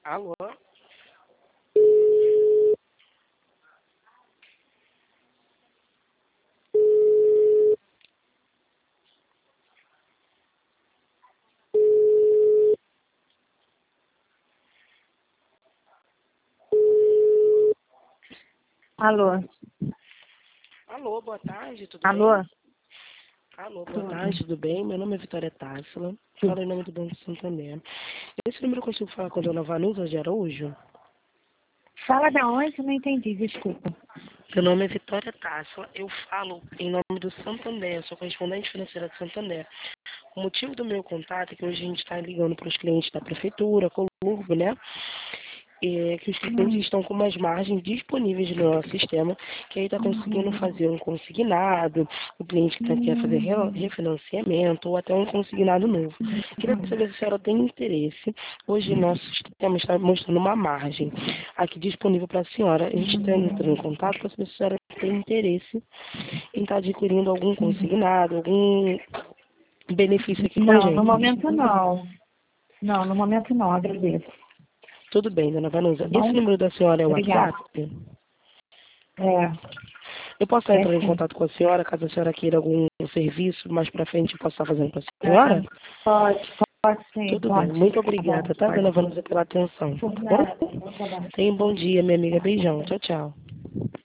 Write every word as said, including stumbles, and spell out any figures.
Alô? Alô? Alô, boa tarde, tudo Alô? bem? Alô, boa Tudo. tarde, tudo bem? Meu nome é Vitória Társila, falo em nome do Banco Santander. Esse número eu consigo falar com a dona Vanusa de Araújo? Fala de onde? Não entendi, desculpa. Meu nome é Vitória Társila, eu falo em nome do Santander, sou correspondente financeira do Santander. O motivo do meu contato é que hoje a gente está ligando para os clientes da prefeitura, Colurbo, né? É que os clientes Hum. estão com umas margens disponíveis no nosso sistema, que aí está conseguindo fazer um consignado, o cliente que tá, quer fazer re- refinanciamento ou até um consignado novo. Queria saber se a senhora tem interesse. Hoje nosso sistema está mostrando uma margem aqui disponível para a senhora. A gente está entrando em contato para saber se a senhora tem interesse em estar adquirindo algum consignado, algum benefício aqui com a Não, no gente. momento não. Não, no momento não, agradeço. Tudo bem, dona Vanusa. Tá Esse bom? número da senhora é o Obrigada. WhatsApp? É, Eu posso é entrar em sim. contato com a senhora, caso a senhora queira algum serviço mais pra frente eu possa estar fazendo com a É, senhora? pode, pode sim, Tudo bem. pode. Muito Tá bom, obrigada, tá, dona pode. Vanusa, pela atenção, tá Por bom? nada, bom trabalho. Tenha um bom dia, minha amiga. Beijão. Tchau, tchau.